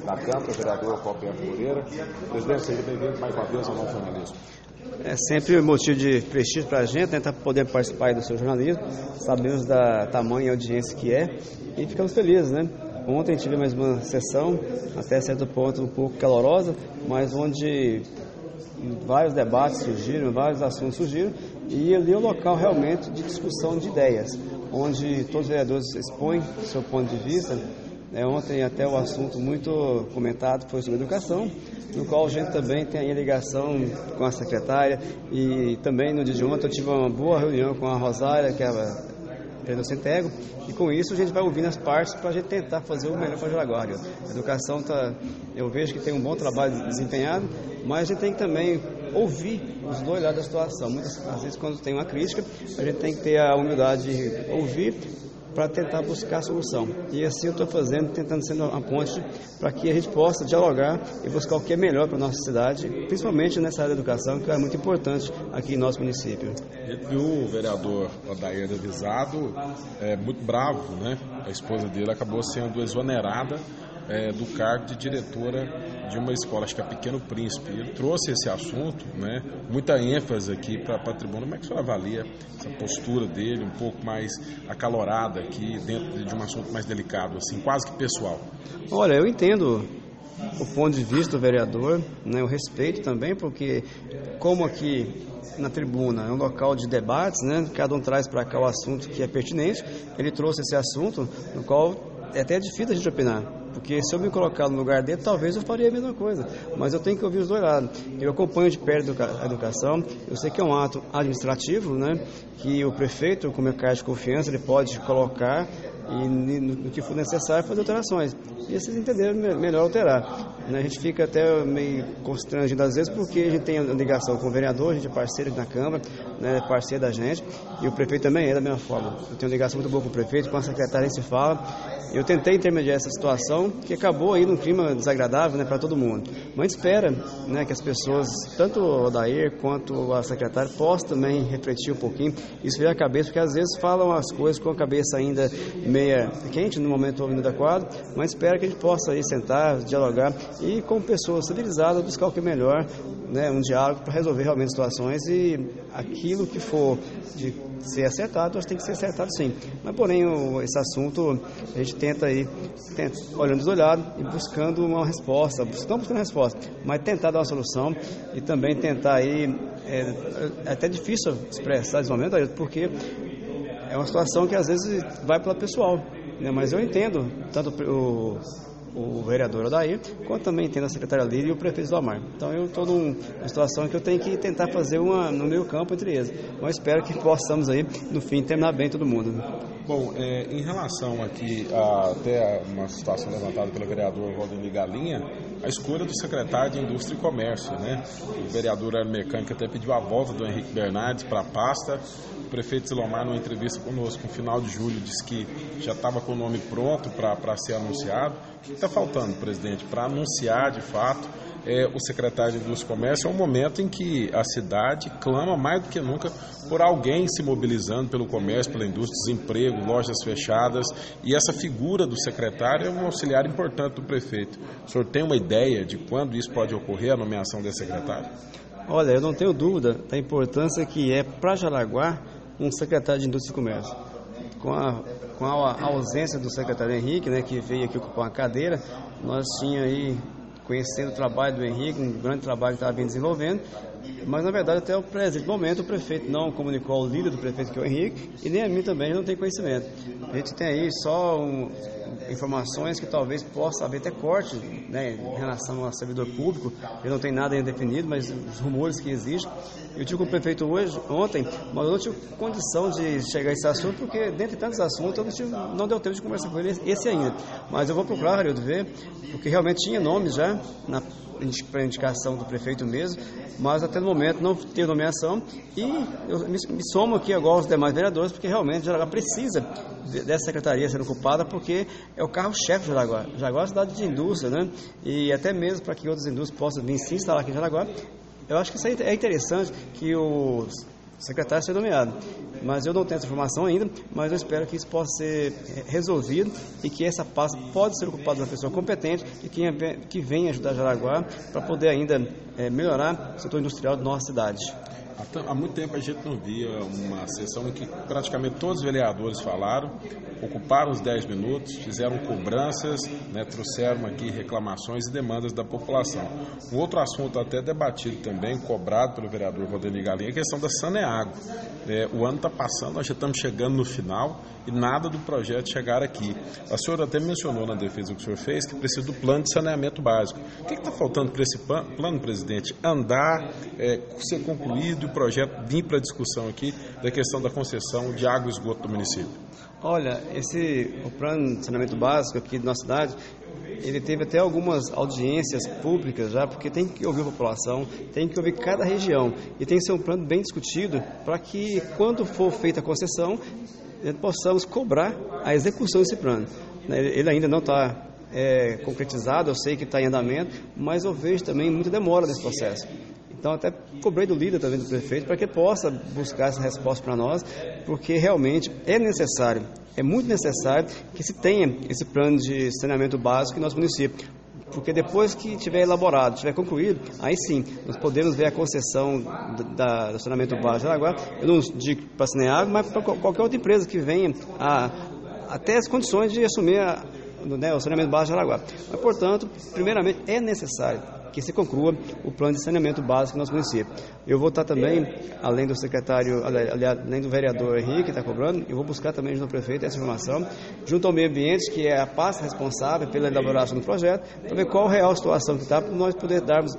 da Câmara, vereador Roberto Moreira. Presidente, seja bem-vindo mais uma vez ao nosso jornalismo. É sempre um motivo de prestígio para a gente, né, poder participar do seu jornalismo. Sabemos da tamanha audiência que é e ficamos felizes, né? Ontem tive mais uma sessão, até certo ponto um pouco calorosa, mas onde vários debates surgiram, vários assuntos surgiram, e ali é um local realmente de discussão de ideias, onde todos os vereadores expõem o seu ponto de vista. Ontem até o assunto muito comentado foi sobre educação, no qual a gente também tem a ligação com a secretária, e também no dia de ontem eu tive uma boa reunião com a Rosária, que é a do Centego, e com isso a gente vai ouvindo as partes para a gente tentar fazer o melhor para Jaraguá. A educação eu vejo que tem um bom trabalho desempenhado, mas a gente tem que também ouvir os dois lados da situação. Muitas vezes, quando tem uma crítica, a gente tem que ter a humildade de ouvir para tentar buscar a solução. E assim eu estou fazendo, tentando ser uma ponte para que a gente possa dialogar e buscar o que é melhor para a nossa cidade, principalmente nessa área da educação, que é muito importante aqui em nosso município. E o vereador Odair avisado muito bravo, né? A esposa dele acabou sendo exonerada do cargo de diretora de uma escola, acho que é Pequeno Príncipe. Ele trouxe esse assunto, né, muita ênfase aqui para a tribuna. Como é que o senhor avalia essa postura dele, um pouco mais acalorada aqui, dentro de um assunto mais delicado, assim, quase que pessoal? Olha, eu entendo o ponto de vista do vereador, né, eu respeito também, porque como aqui na tribuna é um local de debates, né, cada um traz para cá o assunto que é pertinente, ele trouxe esse assunto no qual é até difícil a gente opinar, porque se eu me colocar no lugar dele, talvez eu faria a mesma coisa, mas eu tenho que ouvir os dois lados. Eu acompanho de perto a educação, eu sei que é um ato administrativo, né, que o prefeito, com o meu cargo de confiança, ele pode colocar e no que for necessário fazer alterações. E vocês entenderam, melhor alterar. A gente fica até meio constrangido às vezes, porque a gente tem ligação com o vereador, a gente é parceiro na Câmara, né, parceiro da gente, e o prefeito também é da mesma forma. Eu tenho ligação muito boa com o prefeito, com a secretária a gente se fala. Eu tentei intermediar essa situação, que acabou aí num clima desagradável, né, para todo mundo. Mas espera, né, que as pessoas, tanto o Odair quanto a secretária, possam também refletir um pouquinho, isso veio à cabeça, porque às vezes falam as coisas com a cabeça ainda meia quente, no momento inadequado, mas espero que a gente possa aí sentar, dialogar e com pessoas civilizadas buscar o que é melhor, né, um diálogo para resolver realmente situações, e aquilo que for de ser acertado, tem que ser acertado sim. Mas porém, esse assunto a gente tenta aí, olhando dos dois lados e buscando uma resposta, não buscando uma resposta, mas tentar dar uma solução e também tentar aí, é até difícil expressar nesse momento, porque é uma situação que às vezes vai para o pessoal, né? Mas eu entendo tanto o vereador Odair, quanto também entendo a secretária Lídia e o prefeito Zomar. Então eu estou numa situação que eu tenho que tentar fazer no meio campo entre eles. Mas espero que possamos aí, no fim, terminar bem todo mundo. Bom, em relação aqui até uma situação levantada pelo vereador Valdemir Galinha, a escolha do secretário de Indústria e Comércio, né? O vereador aeromecânico até pediu a volta do Henrique Bernardes para a pasta. O prefeito Zilomar, numa entrevista conosco no final de julho, disse que já estava com o nome pronto para ser anunciado. O que está faltando, presidente, para anunciar de fato o secretário de Indústria e Comércio? É um momento em que a cidade clama mais do que nunca por alguém se mobilizando pelo comércio, pela indústria, desemprego, lojas fechadas, e essa figura do secretário é um auxiliar importante do prefeito. O senhor tem uma ideia de quando isso pode ocorrer, a nomeação desse secretário? Olha, eu não tenho dúvida da importância que é para Jaraguá um secretário de Indústria e Comércio. Com a ausência do secretário Henrique, né, que veio aqui ocupar uma cadeira, nós tínhamos aí, conhecendo o trabalho do Henrique, um grande trabalho que estava bem desenvolvendo, mas na verdade até o presente momento o prefeito não comunicou ao líder do prefeito, que é o Henrique, e nem a mim também, não tem conhecimento. A gente tem aí só informações que talvez possa haver até corte, né, em relação ao servidor público. Ele não tem nada ainda definido, mas os rumores que existem. Eu tive com o prefeito ontem, mas eu não tive condição de chegar a esse assunto, porque dentre tantos assuntos não deu tempo de conversar com ele esse ainda. Mas eu vou procurar, Haroldo, ver, porque realmente tinha nomes já para indicação do prefeito mesmo, mas até no momento não teve nomeação, e eu me somo aqui agora aos demais vereadores, porque realmente Jaraguá precisa dessa secretaria sendo ocupada, porque é o carro-chefe de Jaraguá. Jaraguá é uma cidade de indústria, né? E até mesmo para que outras indústrias possam vir se instalar aqui em Jaraguá. Eu acho que isso aí é interessante, que secretário ser nomeado. Mas eu não tenho essa informação ainda, mas eu espero que isso possa ser resolvido e que essa pasta pode ser ocupada por uma pessoa competente e que venha ajudar Jaraguá para poder ainda melhorar o setor industrial da nossa cidade. Há muito tempo a gente não via uma sessão em que praticamente todos os vereadores falaram, ocuparam os 10 minutos, fizeram cobranças, né, trouxeram aqui reclamações e demandas da população. Um outro assunto até debatido também, cobrado pelo vereador Valdemir Galinha, é a questão da Saneago. O ano está passando, nós já estamos chegando no final e nada do projeto chegar aqui. A senhora até mencionou na defesa que o senhor fez que precisa do plano de saneamento básico. O que está faltando para esse plano, presidente? Andar, ser concluído e o projeto vir para a discussão aqui da questão da concessão de água e esgoto do município. Olha, o plano de saneamento básico aqui da nossa cidade, ele teve até algumas audiências públicas já, porque tem que ouvir a população, tem que ouvir cada região e tem que ser um plano bem discutido para que, quando for feita a concessão, possamos cobrar a execução desse plano. Ele ainda não está concretizado, eu sei que está em andamento, mas eu vejo também muita demora nesse processo. Então, até cobrei do líder também, do prefeito, para que possa buscar essa resposta para nós, porque realmente é necessário, é muito necessário que se tenha esse plano de saneamento básico em nosso município. Porque depois que tiver elaborado, tiver concluído, aí sim, nós podemos ver a concessão do saneamento básico de Jaraguá. Eu não digo para a Saneago, mas para qualquer outra empresa que venha até as condições de assumir o saneamento básico de Jaraguá. Mas, portanto, primeiramente, é necessário que se conclua o plano de saneamento básico do nosso município. Eu vou estar também, além do secretário, além do vereador Henrique, que está cobrando, eu vou buscar também junto ao prefeito essa informação, junto ao meio ambiente, que é a pasta responsável pela elaboração do projeto, para ver qual a real situação que está, para nós poder darmos...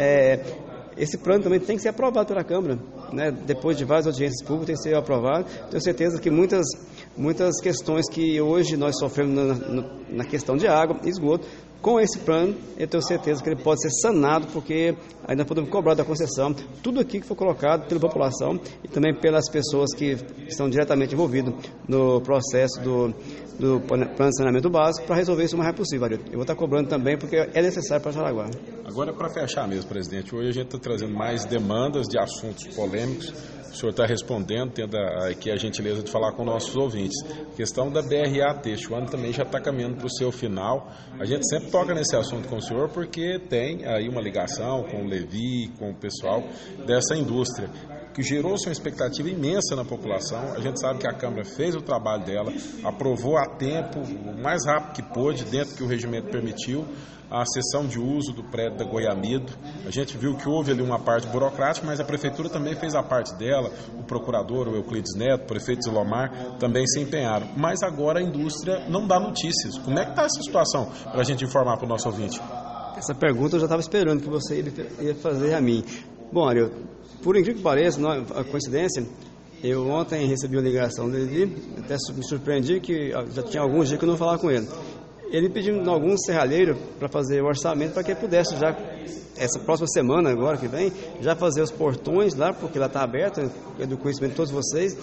Esse plano também tem que ser aprovado pela Câmara, né? Depois de várias audiências públicas tem que ser aprovado. Tenho certeza que muitas questões que hoje nós sofremos na questão de água e esgoto, com esse plano, eu tenho certeza que ele pode ser sanado, porque ainda podemos cobrar da concessão tudo aqui que foi colocado pela população e também pelas pessoas que estão diretamente envolvidas no processo do plano de saneamento básico, para resolver isso o mais rápido possível. Eu vou estar cobrando também, porque é necessário para Jaraguá. Agora, para fechar mesmo, presidente, hoje a gente está trazendo mais demandas de assuntos polêmicos. O senhor está respondendo, tendo aqui a gentileza de falar com nossos ouvintes. A questão da BRA Têxtil, o ano também já está caminhando para o seu final. A gente sempre toca nesse assunto com o senhor porque tem aí uma ligação com o Levi, com o pessoal dessa indústria, que gerou-se uma expectativa imensa na população. A gente sabe que a Câmara fez o trabalho dela, aprovou a tempo, o mais rápido que pôde, dentro que o regimento permitiu, a cessão de uso do prédio da Goiamido. A gente viu que houve ali uma parte burocrática, mas a Prefeitura também fez a parte dela, o procurador, o Euclides Neto, o prefeito Zilomar, também se empenharam. Mas agora a indústria não dá notícias. Como é que está essa situação, para a gente informar para o nosso ouvinte? Essa pergunta eu já estava esperando que você ia fazer a mim. Bom, Ariel, por incrível que pareça, a coincidência, eu ontem recebi uma ligação dele, até me surpreendi que já tinha alguns dias que eu não falava com ele. Ele pediu algum serralheiro para fazer o orçamento para que ele pudesse já, essa próxima semana agora que vem, já fazer os portões lá, porque lá está aberto, é do conhecimento de todos vocês,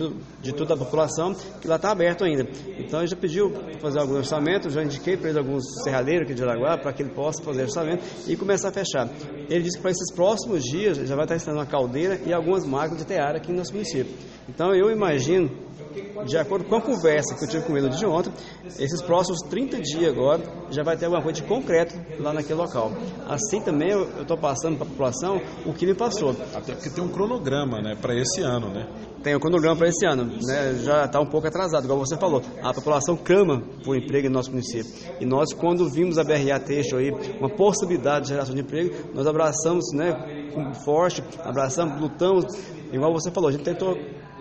de toda a população, que lá está aberto ainda. Então ele já pediu para fazer algum orçamento, já indiquei para ele alguns serralheiros aqui de Jaraguá, para que ele possa fazer orçamento e começar a fechar. Ele disse que para esses próximos dias já vai estar instalando uma caldeira e algumas máquinas de tear aqui no nosso município. Então eu imagino, de acordo com a conversa que eu tive com ele de ontem, esses próximos 30 dias agora já vai ter alguma coisa de concreto lá naquele local. Assim também eu estou passando para a população o que me passou. Até porque tem um cronograma, né, para esse ano, né? Tem um cronograma para esse ano, né? Já está um pouco atrasado, igual você falou. A população clama por emprego no nosso município. E nós, quando vimos a BRA Têxtil aí, uma possibilidade de geração de emprego, nós abraçamos, né, forte, abraçamos, lutamos. Igual você falou, a gente tentou.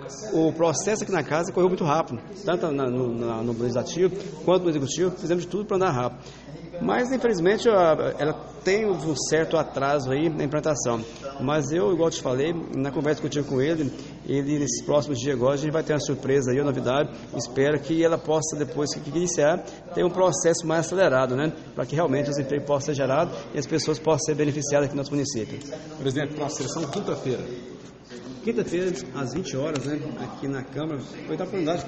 O processo aqui na casa correu muito rápido, tanto no legislativo quanto no executivo, fizemos de tudo para andar rápido. Mas, infelizmente, ela tem um certo atraso aí na implantação. Mas eu, igual eu te falei, na conversa que eu tive com ele, nesses próximos dias agora, a gente vai ter uma surpresa aí, uma novidade. Espero que ela possa, depois que iniciar, ter um processo mais acelerado, né? Para que realmente os empregos possam ser gerados e as pessoas possam ser beneficiadas aqui no nosso município. Presidente, para a sessão quinta-feira. Quinta-feira, às 20 horas, né, aqui na Câmara, foi da oportunidade